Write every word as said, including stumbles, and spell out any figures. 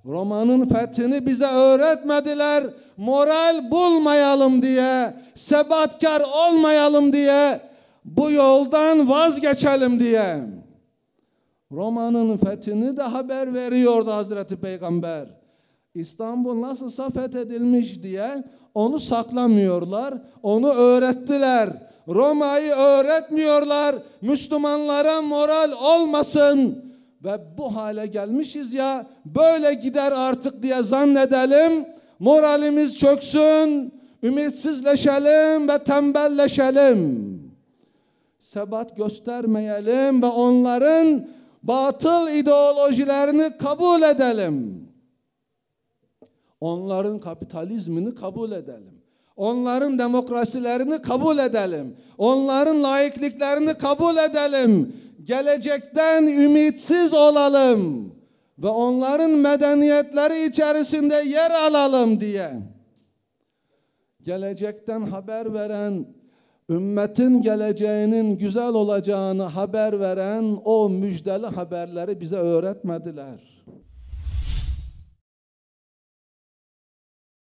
Roma'nın fethini bize öğretmediler. Moral bulmayalım diye, sebatkar olmayalım diye, bu yoldan vazgeçelim diye. Roma'nın fethini de haber veriyordu Hazreti Peygamber. İstanbul nasılsa fethedilmiş diye onu saklamıyorlar, onu öğrettiler. Roma'yı öğretmiyorlar, Müslümanlara moral olmasın. Ve bu hale gelmişiz ya, böyle gider artık diye zannedelim. Moralimiz çöksün, ümitsizleşelim ve tembelleşelim. Sebat göstermeyelim ve onların batıl ideolojilerini kabul edelim. Onların kapitalizmini kabul edelim. Onların demokrasilerini kabul edelim. Onların laikliklerini kabul edelim. Gelecekten ümitsiz olalım ve onların medeniyetleri içerisinde yer alalım diye. Gelecekten haber veren, ümmetin geleceğinin güzel olacağını haber veren o müjdeli haberleri bize öğretmediler.